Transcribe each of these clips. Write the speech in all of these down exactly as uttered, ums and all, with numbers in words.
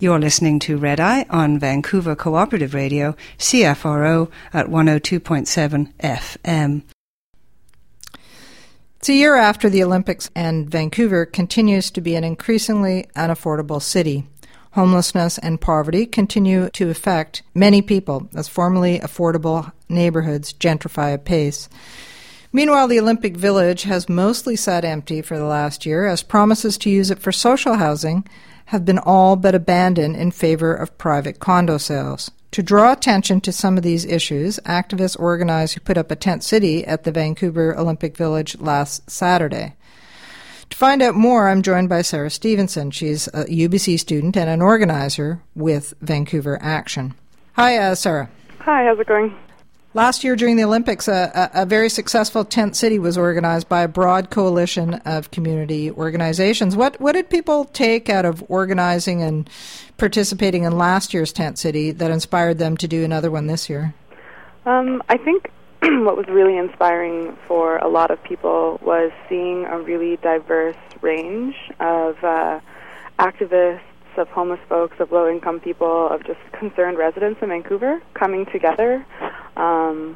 You're listening to Red Eye on Vancouver Cooperative Radio, C F R O at one oh two point seven F M. It's a year after the Olympics, and Vancouver continues to be an increasingly unaffordable city. Homelessness and poverty continue to affect many people as formerly affordable neighborhoods gentrify apace. Meanwhile, the Olympic Village has mostly sat empty for the last year as promises to use it for social housing have been all but abandoned in favor of private condo sales. To draw attention to some of these issues, activists organized who put up a tent city at the Vancouver Olympic Village last Saturday. To find out more, I'm joined by Sarah Stevenson. She's a U B C student and an organizer with Vancouver Action. Hi, uh, Sarah. Hi, how's it going? Last year during the Olympics, a, a, a very successful tent city was organized by a broad coalition of community organizations. What what did people take out of organizing and participating in last year's tent city that inspired them to do another one this year? Um, I think what was really inspiring for a lot of people was seeing a really diverse range of uh, activists, of homeless folks, of low-income people, of just concerned residents in Vancouver coming together um,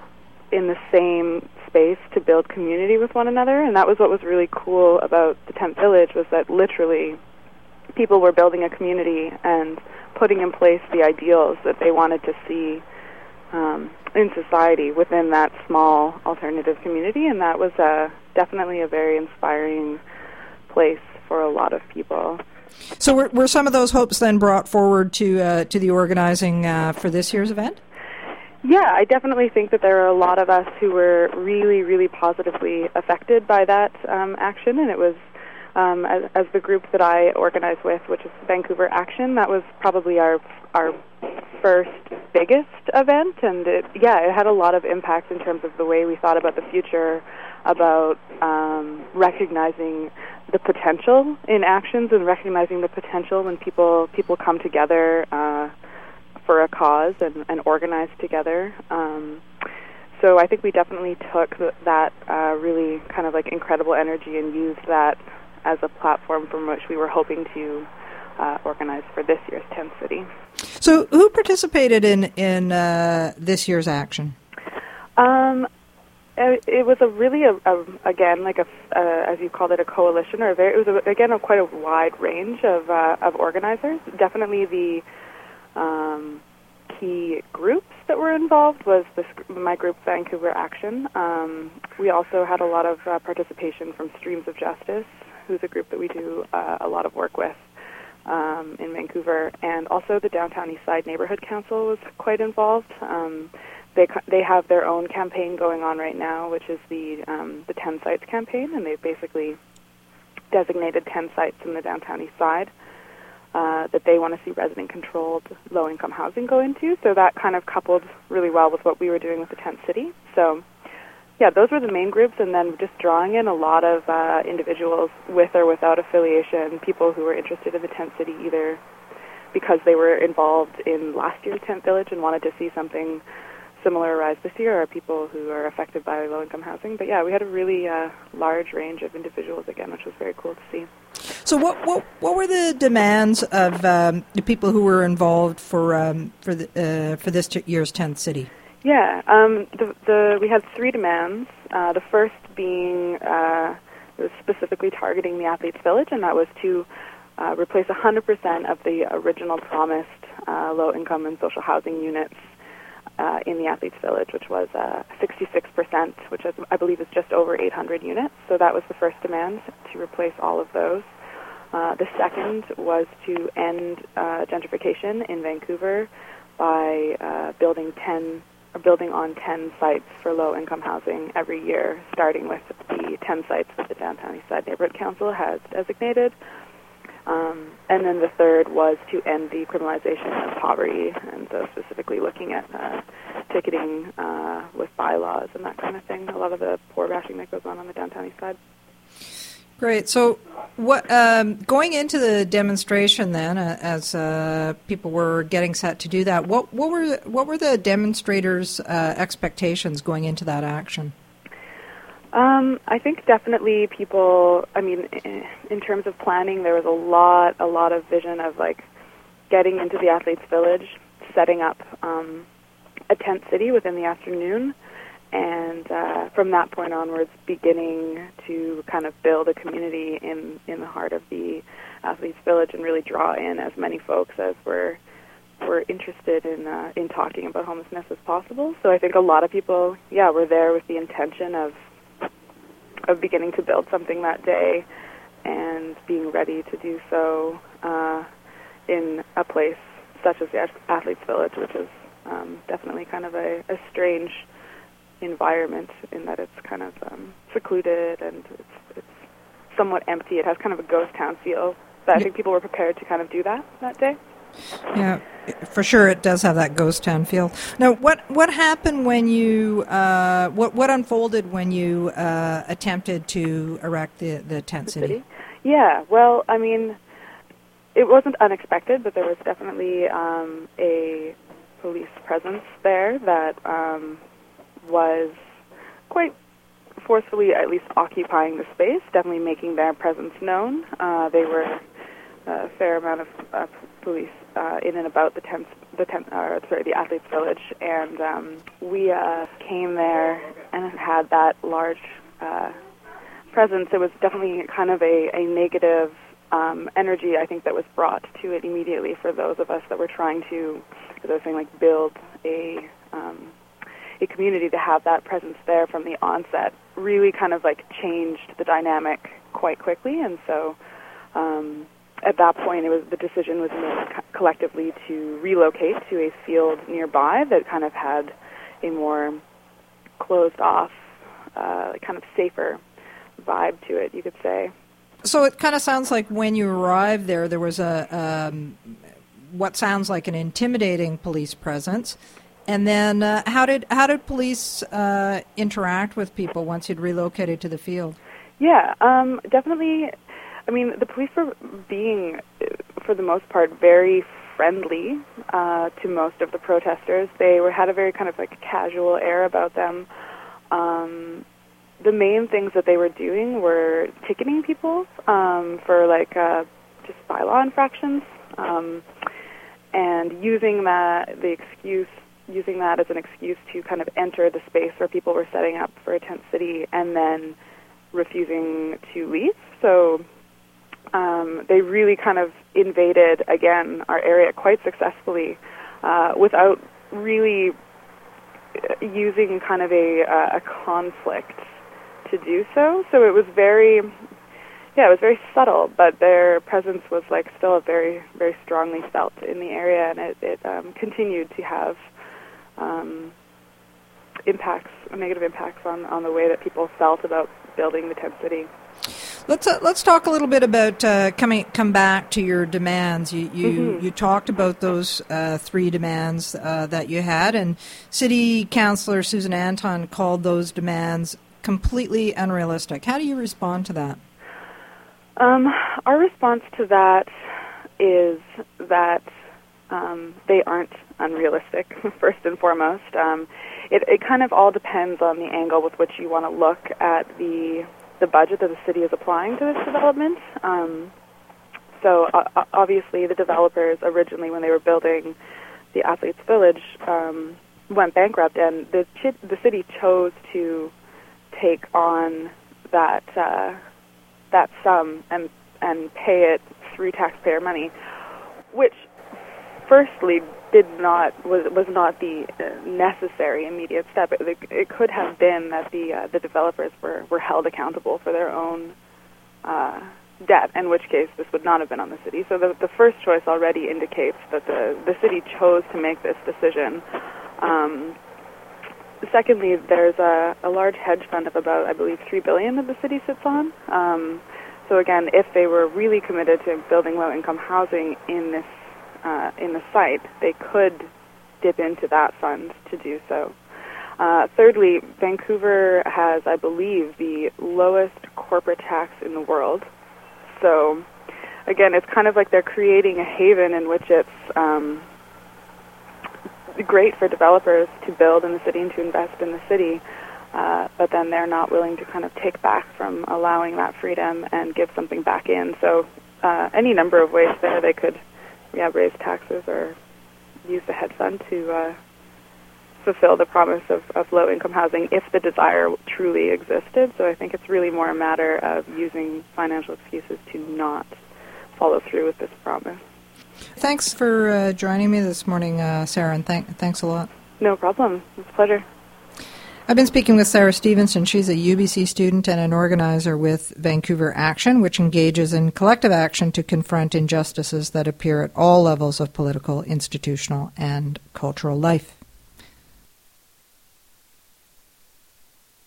in the same space to build community with one another. And that was what was really cool about the Tent Village, was that literally people were building a community and putting in place the ideals that they wanted to see um, in society within that small alternative community. And that was uh, definitely a very inspiring place for a lot of people. So were, were some of those hopes then brought forward to uh, to the organizing uh, for this year's event? Yeah, I definitely think that there are a lot of us who were really, really positively affected by that um, action, and it was, um, as, as the group that I organize with, which is Vancouver Action, that was probably our our first biggest event, and it, yeah, it had a lot of impact in terms of the way we thought about the future, about um, recognizing the potential in actions and recognizing the potential when people people come together uh, for a cause and, and organize together. Um, so I think we definitely took th- that uh, really kind of like incredible energy and used that as a platform from which we were hoping to uh, organize for this year's Tent City. So who participated in, in uh, this year's action? Um, It was a really, a, a, again, like a, uh, as you called it, a coalition, or a very, it was, a, again, a quite a wide range of uh, of organizers. Definitely the um, key groups that were involved was this, my group, Vancouver Action. Um, we also had a lot of uh, participation from Streams of Justice, who's a group that we do uh, a lot of work with um, in Vancouver, and also the Downtown Eastside Neighborhood Council was quite involved. Um, They they have their own campaign going on right now, which is the um, the ten Sites campaign, and they've basically designated ten sites in the downtown east side uh, that they want to see resident-controlled low-income housing go into. So that kind of coupled really well with what we were doing with the Tent City. So, yeah, those were the main groups, and then just drawing in a lot of uh, individuals with or without affiliation, people who were interested in the Tent City either because they were involved in last year's Tent Village and wanted to see something similar rise this year, are people who are affected by low-income housing. But yeah, we had a really uh, large range of individuals again, which was very cool to see. So, what what, what were the demands of um, the people who were involved for um, for the uh, for this year's Tent City? Yeah, um, the the we had three demands. Uh, the first being uh, it was specifically targeting the Athletes Village, and that was to uh, replace one hundred percent of the original promised uh, low-income and social housing units Uh, in the Athletes Village, which was uh, sixty-six percent, which is, I believe is just over eight hundred units. So that was the first demand, to replace all of those. Uh, the second was to end uh, gentrification in Vancouver by uh, building ten, or building on ten sites for low-income housing every year, starting with the ten sites that the Downtown Eastside Neighborhood Council has designated. Um, and then the third was to end the criminalization of poverty, and so specifically looking at uh, ticketing uh, with bylaws and that kind of thing. A lot of the poor bashing that goes on on the downtown east side. Great. So, what um, going into the demonstration then, uh, as uh, people were getting set to do that, what what were what were the demonstrators' uh, expectations going into that action? Um, I think definitely people, I mean, in terms of planning, there was a lot, a lot of vision of, like, getting into the Athletes' Village, setting up um, a tent city within the afternoon, and uh, from that point onwards, beginning to kind of build a community in, in the heart of the Athletes' Village and really draw in as many folks as were were interested in uh, in talking about homelessness as possible. So I think a lot of people, yeah, were there with the intention of of beginning to build something that day and being ready to do so uh, in a place such as the Athletes' Village, which is um, definitely kind of a, a strange environment in that it's kind of um, secluded and it's, it's somewhat empty. It has kind of a ghost town feel. But I think people were prepared to kind of do that that day. Yeah, for sure, it does have that ghost town feel. Now, what what happened when you uh, what what unfolded when you uh, attempted to erect the the tent the city? city? Yeah, well, I mean, it wasn't unexpected, but there was definitely um, a police presence there that um, was quite forcefully, at least occupying the space, definitely making their presence known. Uh, they were a fair amount of uh, police uh, in and about the tent, the tent, uh, sorry, the Athletes' Village, and um, we uh, came there and had that large uh, presence. It was definitely kind of a, a negative um, energy, I think, that was brought to it immediately for those of us that were trying to, as I was saying, like build a um, a community. To have that presence there from the onset really kind of like changed the dynamic quite quickly, and so. Um, At that point, it was the decision was made co- collectively to relocate to a field nearby that kind of had a more closed-off, uh, kind of safer vibe to it, you could say. So it kind of sounds like when you arrived there, there was a um, what sounds like an intimidating police presence. And then, uh, how did how did police uh, interact with people once you'd relocated to the field? Yeah, um, definitely. I mean, the police were being, for the most part, very friendly uh, to most of the protesters. They were had a very kind of like casual air about them. Um, the main things that they were doing were ticketing people um, for like uh, just bylaw infractions, um, and using that the excuse, using that as an excuse to kind of enter the space where people were setting up for a tent city, and then refusing to leave. So. Um, they really kind of invaded, again, our area quite successfully uh, without really using kind of a, uh, a conflict to do so. So it was very, yeah, it was very subtle, but their presence was like still a very, very strongly felt in the area, and it, it um, continued to have um, impacts, negative impacts on, on the way that people felt about building the tent city. Let's uh, let's talk a little bit about uh, coming come back to your demands. You you, mm-hmm. you talked about those uh, three demands uh, that you had, and City Councillor Susan Anton called those demands completely unrealistic. How do you respond to that? Um, our response to that is that um, they aren't unrealistic. First and foremost, um, it it kind of all depends on the angle with which you want to look at the. the budget that the city is applying to this development. Um, so uh, obviously the developers originally, when they were building the Athletes' Village, um, went bankrupt, and the ch- the city chose to take on that uh, that sum and and pay it through taxpayer money, which firstly did not was was not the necessary immediate step. It, it could have been that the uh, the developers were, were held accountable for their own uh, debt, in which case this would not have been on the city. So the the first choice already indicates that the the city chose to make this decision. Um, secondly, there's a, a large hedge fund of about, I believe, three billion dollars that the city sits on. Um, so again, if they were really committed to building low-income housing in this Uh, in the site, they could dip into that fund to do so. Uh, thirdly, Vancouver has, I believe, the lowest corporate tax in the world. So, again, it's kind of like they're creating a haven in which it's um, great for developers to build in the city and to invest in the city, uh, but then they're not willing to kind of take back from allowing that freedom and give something back in. So, uh, any number of ways there they could yeah, raise taxes or use the hedge fund to uh, fulfill the promise of, of low-income housing if the desire truly existed. So I think it's really more a matter of using financial excuses to not follow through with this promise. Thanks for uh, joining me this morning, uh, Sarah, and th- thanks a lot. No problem. It's a pleasure. I've been speaking with Sarah Stevenson. She's a U B C student and an organizer with Vancouver Action, which engages in collective action to confront injustices that appear at all levels of political, institutional, and cultural life.